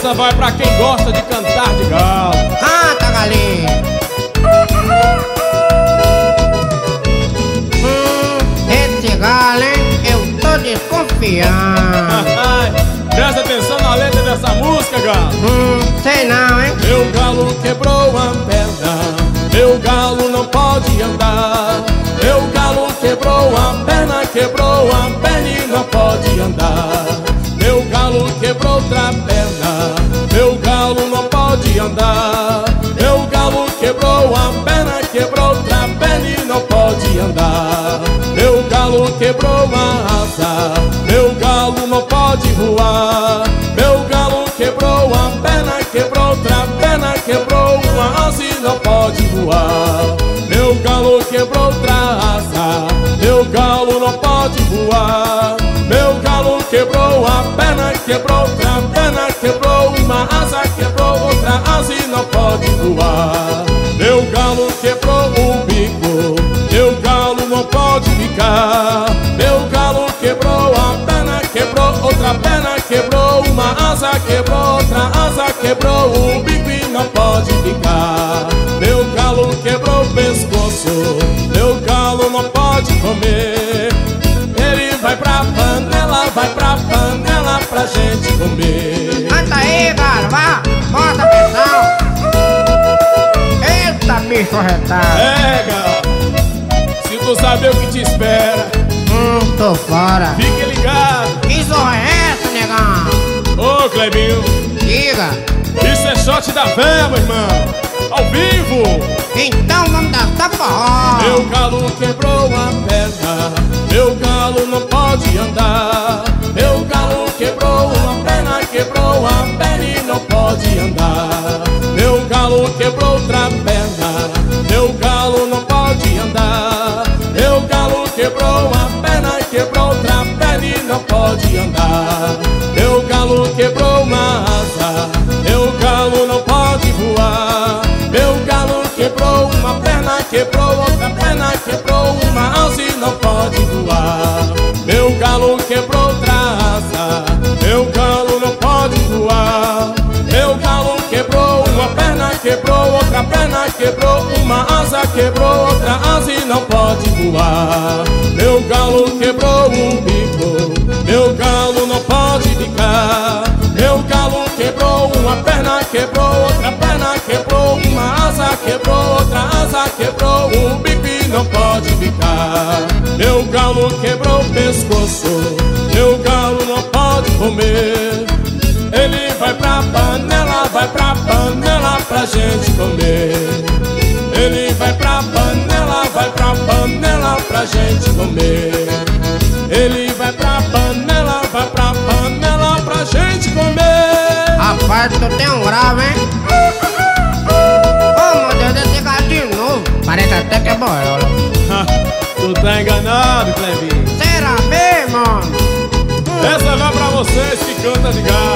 Essa vai pra quem gosta de cantar de galo. Canta, galinha. Esse galo, hein? Eu tô desconfiando. Presta atenção na letra dessa música, galo. Sei não, hein? Meu galo quebrou a perna, meu galo não pode andar. Meu galo quebrou a perna e não pode andar. Meu galo quebrou outra perna, meu galo não pode andar. Meu galo quebrou a perna e não pode andar. Meu galo quebrou a asa, meu galo não pode voar. Meu galo quebrou a perna, quebrou outra perna, quebrou uma asa e não pode voar. Meu galo quebrou outra asa, meu galo não pode voar. Meu galo quebrou a perna, quebrou outra perna, quebrou uma asa, quebrou outra asa e não pode voar. Meu galo quebrou o bico, meu galo não pode ficar. Meu galo quebrou a perna, quebrou outra perna, quebrou uma asa, quebrou outra asa, quebrou o bico e não pode ficar. Meu galo quebrou o pescoço, meu galo não pode comer. Ele vai pra panela pra gente comer. Canta aí, galo, vá, bota pressão. Eita, bicho retado. É, galo, se tu saber o que te espera, Tô fora. fique ligado. Que zorra é essa, negão? Ô, Clebinho, Diga. isso é shot da fé, meu irmão, ao vivo. Então vamos dançar forró. Meu galo quebrou a perna, meu galo não pode andar. Meu galo quebrou a perna e não pode andar. Meu galo quebrou outra perna, meu galo não pode andar. Meu galo quebrou a perna, quebrou outra perna e não pode andar. Meu galo quebrou uma asa, meu galo não pode voar. Meu galo quebrou uma perna, quebrou outra perna, quebrou uma asa e não pode voar. Meu galo quebrou outra asa, meu galo não pode voar. Meu galo quebrou uma perna, quebrou outra perna, quebrou uma asa, quebrou outra asa e não pode voar. Meu galo quebrou um bico, meu galo não pode ficar. Meu galo quebrou uma perna, quebrou outra perna, quebrou uma asa, quebrou outra asa, quebrou um bico e não pode ficar. Meu galo quebrou o pescoço, meu galo não pode comer. Ele vai pra panela pra gente comer. Ele vai pra panela pra gente comer. Ele vai pra panela pra gente comer. Rapaz, tu tem um grave, hein? Oh, meu Deus, esse gato de novo. Parece até que é boiola. Tu tá enganado, Clebinho. Será mesmo? Essa vai pra vocês que cantam de galo.